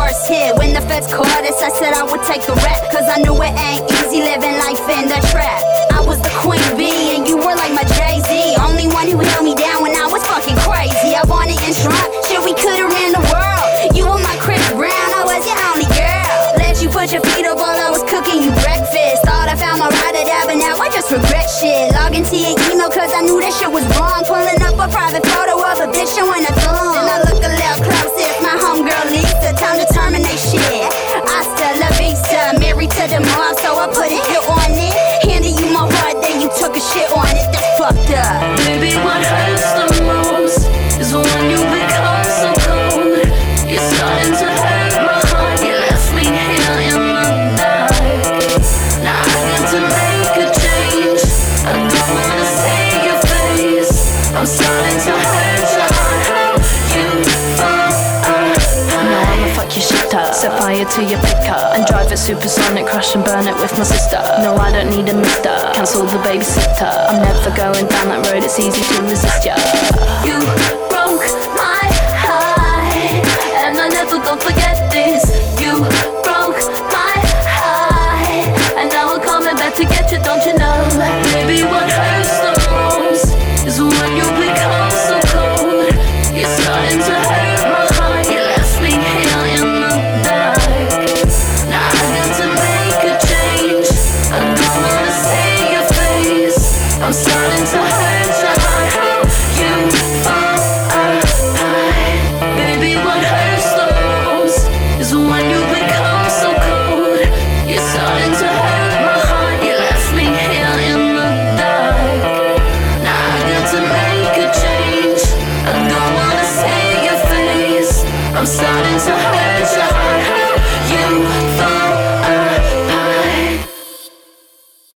first hit. When the feds caught us, I said I would take the rap, cause I knew it ain't easy living life in the trap. I was the queen bee and you were like my Jay-Z, only one who held me down when I was fucking crazy. I wanted insurance, shit, we could've ran the world. You were my Chris Brown, I was your only girl. Let you put your feet up while I was cooking you breakfast. Thought I found my ride or die, but now I just regret shit. Log into your email cause I knew that shit was wrong. Pulling up a private photo of a bitch showing a thumb. Then I look a little closer, it's my homegirl Lisa. Time to terminate shit. Hasta la vista, married to the mob, so I put a hit on it. Handed you my heart, then you took a shit on it. That's fucked up. Baby, what hurts the most is when you become so cold. You're starting to hurt my heart. You left me here in the dark. Now I need to make a change. I don't wanna see your face. I'm starting to hurt your heart. How you Now I'ma fuck your shit up, set fire to your pickup, and drive it supersonic, crash and burn it with my sister. No, I don't need a mister, cancel the babysitter. I'm never going down that road, it's easy to resist ya. broke my heart, and I never gon' forget.